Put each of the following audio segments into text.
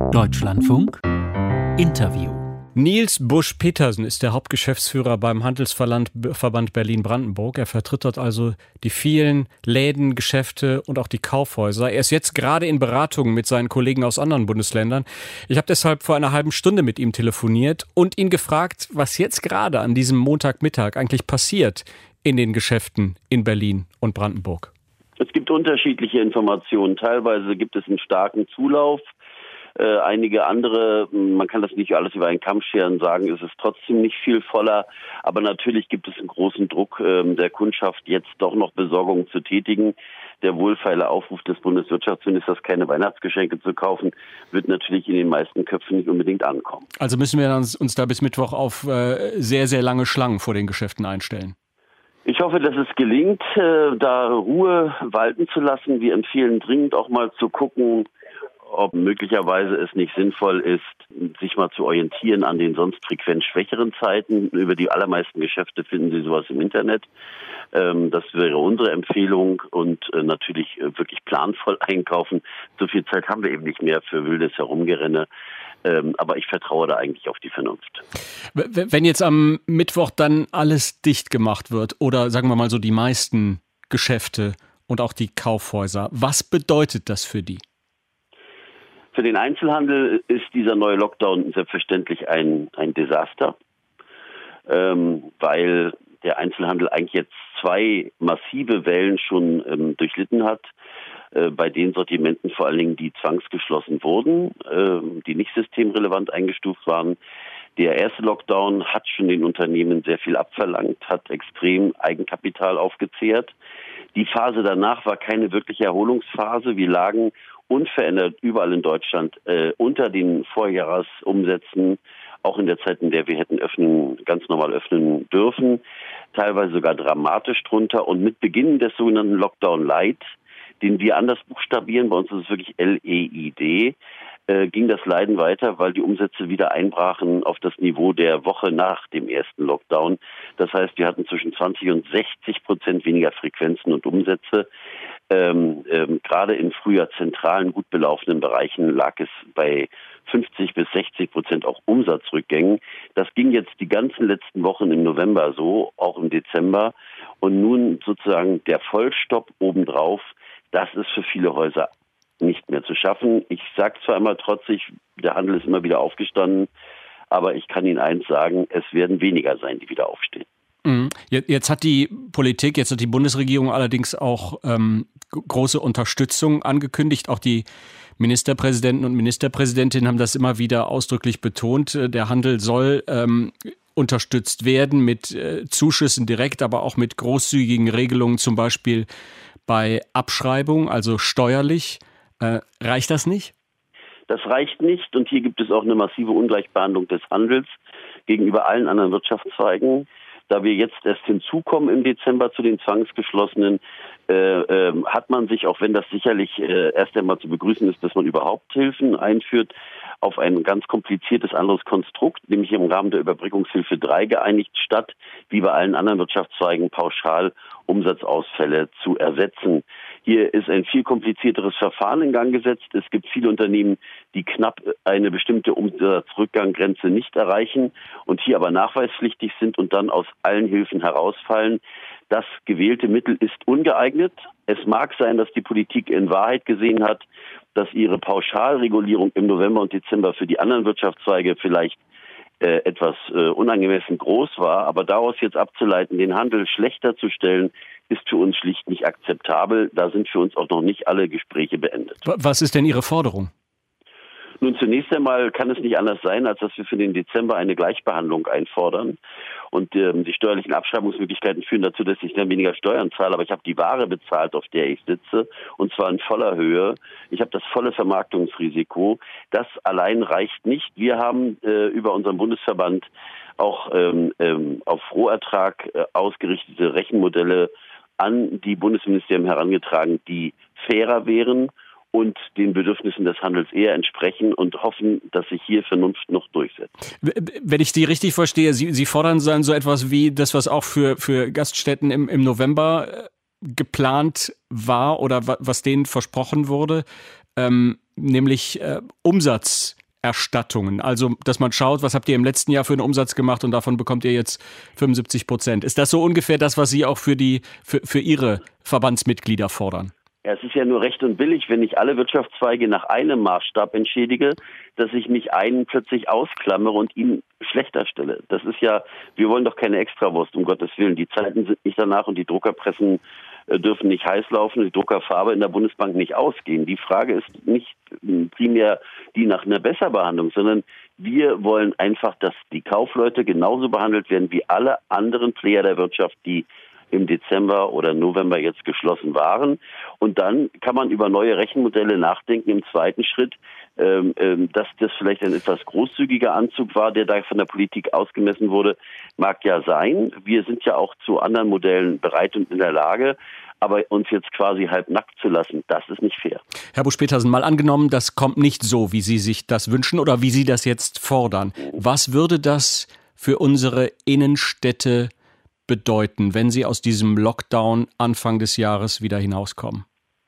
Deutschlandfunk Interview. Niels Busch-Petersen ist der Hauptgeschäftsführer beim Handelsverband Berlin-Brandenburg. Er vertritt dort also die vielen Läden, Geschäfte und auch die Kaufhäuser. Er ist jetzt gerade in Beratungen mit seinen Kollegen aus anderen Bundesländern. Ich habe deshalb vor einer halben Stunde mit ihm telefoniert und ihn gefragt, was jetzt gerade an diesem Montagmittag eigentlich passiert in den Geschäften in Berlin und Brandenburg. Es gibt unterschiedliche Informationen. Teilweise gibt es einen starken Zulauf. Einige andere, man kann das nicht alles über einen Kamm scheren, sagen, es ist trotzdem nicht viel voller. Aber natürlich gibt es einen großen Druck der Kundschaft, jetzt doch noch Besorgungen zu tätigen. Der wohlfeile Aufruf des Bundeswirtschaftsministers, keine Weihnachtsgeschenke zu kaufen, wird natürlich in den meisten Köpfen nicht unbedingt ankommen. Also müssen wir uns da bis Mittwoch auf sehr, sehr lange Schlangen vor den Geschäften einstellen. Ich hoffe, dass es gelingt, da Ruhe walten zu lassen. Wir empfehlen dringend auch mal zu gucken, ob möglicherweise es nicht sinnvoll ist, sich mal zu orientieren an den sonst frequent schwächeren Zeiten. Über die allermeisten Geschäfte finden Sie sowas im Internet. Das wäre unsere Empfehlung und natürlich wirklich planvoll einkaufen. So viel Zeit haben wir eben nicht mehr für wildes Herumgerenne. Aber ich vertraue da eigentlich auf die Vernunft. Wenn jetzt am Mittwoch dann alles dicht gemacht wird oder sagen wir mal so die meisten Geschäfte und auch die Kaufhäuser, was bedeutet das für die? Für den Einzelhandel ist dieser neue Lockdown selbstverständlich ein Desaster, weil der Einzelhandel eigentlich jetzt zwei massive Wellen schon durchlitten hat, bei den Sortimenten vor allen Dingen, die zwangsgeschlossen wurden, die nicht systemrelevant eingestuft waren. Der erste Lockdown hat schon den Unternehmen sehr viel abverlangt, hat extrem Eigenkapital aufgezehrt. Die Phase danach war keine wirkliche Erholungsphase. Wir lagen unverändert überall in Deutschland unter den Vorjahresumsätzen, auch in der Zeit, in der wir hätten ganz normal öffnen dürfen, teilweise sogar dramatisch drunter. Und mit Beginn des sogenannten Lockdown Light, den wir anders buchstabieren, bei uns ist es wirklich LEID, ging das Leiden weiter, weil die Umsätze wieder einbrachen auf das Niveau der Woche nach dem ersten Lockdown. Das heißt, wir hatten zwischen 20% und 60% weniger Frequenzen und Umsätze. Gerade in früher zentralen, gut belaufenen Bereichen lag es bei 50-60% auch Umsatzrückgängen. Das ging jetzt die ganzen letzten Wochen im November so, auch im Dezember. Und nun sozusagen der Vollstopp obendrauf, das ist für viele Häuser nicht mehr zu schaffen. Ich sage zwar immer trotzig, der Handel ist immer wieder aufgestanden, aber ich kann Ihnen eins sagen, es werden weniger sein, die wieder aufstehen. Jetzt hat die Politik, jetzt hat die Bundesregierung allerdings auch große Unterstützung angekündigt. Auch die Ministerpräsidenten und Ministerpräsidentinnen haben das immer wieder ausdrücklich betont. Der Handel soll unterstützt werden mit Zuschüssen direkt, aber auch mit großzügigen Regelungen, zum Beispiel bei Abschreibung, also steuerlich. Reicht das nicht? Das reicht nicht und hier gibt es auch eine massive Ungleichbehandlung des Handels gegenüber allen anderen Wirtschaftszweigen. Da wir jetzt erst hinzukommen im Dezember zu den Zwangsgeschlossenen, hat man sich, auch wenn das sicherlich erst einmal zu begrüßen ist, dass man überhaupt Hilfen einführt, auf ein ganz kompliziertes anderes Konstrukt, nämlich im Rahmen der Überbrückungshilfe 3 geeinigt, statt wie bei allen anderen Wirtschaftszweigen pauschal Umsatzausfälle zu ersetzen. Hier ist ein viel komplizierteres Verfahren in Gang gesetzt. Es gibt viele Unternehmen, die knapp eine bestimmte Umsatzrückganggrenze nicht erreichen und hier aber nachweispflichtig sind und dann aus allen Hilfen herausfallen. Das gewählte Mittel ist ungeeignet. Es mag sein, dass die Politik in Wahrheit gesehen hat, dass ihre Pauschalregulierung im November und Dezember für die anderen Wirtschaftszweige vielleicht etwas unangemessen groß war. Aber daraus jetzt abzuleiten, den Handel schlechter zu stellen, ist für uns schlicht nicht akzeptabel. Da sind für uns auch noch nicht alle Gespräche beendet. Was ist denn Ihre Forderung? Nun, zunächst einmal kann es nicht anders sein, als dass wir für den Dezember eine Gleichbehandlung einfordern. Und die steuerlichen Abschreibungsmöglichkeiten führen dazu, dass ich dann weniger Steuern zahle. Aber ich habe die Ware bezahlt, auf der ich sitze, und zwar in voller Höhe. Ich habe das volle Vermarktungsrisiko. Das allein reicht nicht. Wir haben über unseren Bundesverband auch auf Rohertrag ausgerichtete Rechenmodelle an die Bundesministerien herangetragen, die fairer wären und den Bedürfnissen des Handels eher entsprechen und hoffen, dass sich hier Vernunft noch durchsetzt. Wenn ich Sie richtig verstehe, Sie fordern dann so etwas wie das, was auch für Gaststätten im November geplant war oder was denen versprochen wurde, nämlich Erstattungen. Also, dass man schaut, was habt ihr im letzten Jahr für einen Umsatz gemacht und davon bekommt ihr jetzt 75%. Ist das so ungefähr das, was Sie auch für Ihre Verbandsmitglieder fordern? Ja, es ist ja nur recht und billig, wenn ich alle Wirtschaftszweige nach einem Maßstab entschädige, dass ich nicht einen plötzlich ausklammere und ihn schlechter stelle. Das ist ja, wir wollen doch keine Extrawurst, um Gottes Willen. Die Zeiten sind nicht danach und die Druckerpressen dürfen nicht heiß laufen, die Druckerfarbe in der Bundesbank nicht ausgehen. Die Frage ist nicht primär die nach einer Besserbehandlung, sondern wir wollen einfach, dass die Kaufleute genauso behandelt werden wie alle anderen Player der Wirtschaft, die im Dezember oder November jetzt geschlossen waren. Und dann kann man über neue Rechenmodelle nachdenken im zweiten Schritt, dass das vielleicht ein etwas großzügiger Anzug war, der da von der Politik ausgemessen wurde, mag ja sein. Wir sind ja auch zu anderen Modellen bereit und in der Lage. Aber uns jetzt quasi halbnackt zu lassen, das ist nicht fair. Herr Busch-Petersen, mal angenommen, das kommt nicht so, wie Sie sich das wünschen oder wie Sie das jetzt fordern. Was würde das für unsere Innenstädte bedeuten, wenn Sie aus diesem Lockdown Anfang des Jahres wieder hinauskommen?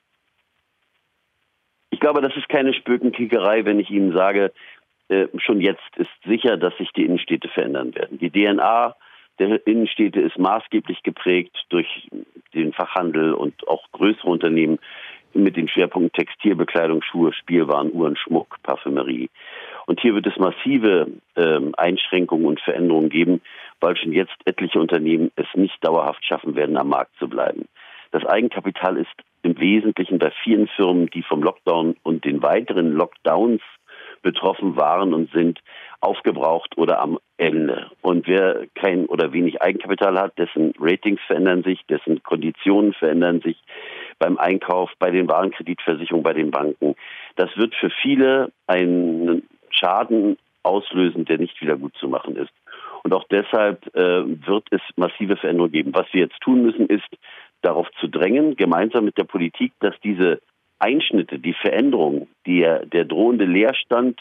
Ich glaube, das ist keine Spökenkickerei, wenn ich Ihnen sage, schon jetzt ist sicher, dass sich die Innenstädte verändern werden. Die DNA der Innenstädte ist maßgeblich geprägt durch den Fachhandel und auch größere Unternehmen mit den Schwerpunkten Textil, Bekleidung, Schuhe, Spielwaren, Uhren, Schmuck, Parfümerie. Und hier wird es massive Einschränkungen und Veränderungen geben, weil schon jetzt etliche Unternehmen es nicht dauerhaft schaffen werden, am Markt zu bleiben. Das Eigenkapital ist im Wesentlichen bei vielen Firmen, die vom Lockdown und den weiteren Lockdowns betroffen waren und sind, aufgebraucht oder am Ende. Und wer kein oder wenig Eigenkapital hat, dessen Ratings verändern sich, dessen Konditionen verändern sich beim Einkauf, bei den Warenkreditversicherungen, bei den Banken. Das wird für viele einen Schaden auslösen, der nicht wieder gut zu machen ist. Und auch deshalb wird es massive Veränderungen geben. Was wir jetzt tun müssen, ist darauf zu drängen, gemeinsam mit der Politik, dass diese Einschnitte, die Veränderungen, der drohende Leerstand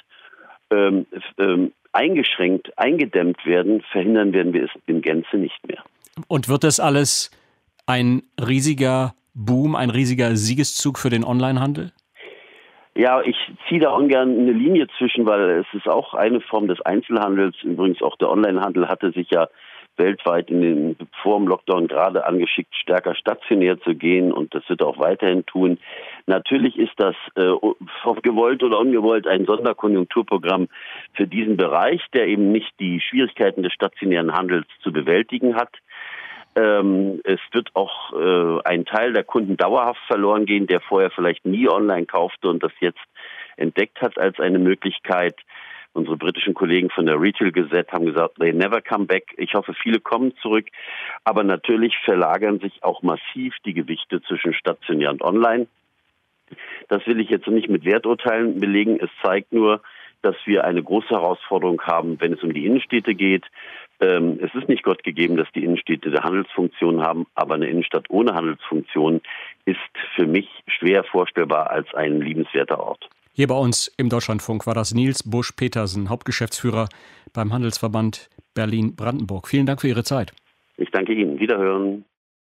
eingeschränkt, eingedämmt werden, verhindern werden wir es in Gänze nicht mehr. Und wird das alles ein riesiger Boom, ein riesiger Siegeszug für den Onlinehandel? Ja, ich ziehe da ungern eine Linie zwischen, weil es ist auch eine Form des Einzelhandels. Übrigens auch der Onlinehandel hatte sich ja weltweit vor dem Lockdown gerade angeschickt, stärker stationär zu gehen, und das wird er auch weiterhin tun. Natürlich ist das gewollt oder ungewollt ein Sonderkonjunkturprogramm für diesen Bereich, der eben nicht die Schwierigkeiten des stationären Handels zu bewältigen hat. Es wird auch ein Teil der Kunden dauerhaft verloren gehen, der vorher vielleicht nie online kaufte und das jetzt entdeckt hat als eine Möglichkeit. Unsere britischen Kollegen von der Retail Gazette haben gesagt, they never come back. Ich hoffe, viele kommen zurück. Aber natürlich verlagern sich auch massiv die Gewichte zwischen stationär und online. Das will ich jetzt nicht mit Werturteilen belegen. Es zeigt nur, dass wir eine große Herausforderung haben, wenn es um die Innenstädte geht. Es ist nicht Gott gegeben, dass die Innenstädte eine Handelsfunktion haben, aber eine Innenstadt ohne Handelsfunktion ist für mich schwer vorstellbar als ein liebenswerter Ort. Hier bei uns im Deutschlandfunk war das Nils Busch-Petersen, Hauptgeschäftsführer beim Handelsverband Berlin-Brandenburg. Vielen Dank für Ihre Zeit. Ich danke Ihnen. Wiederhören.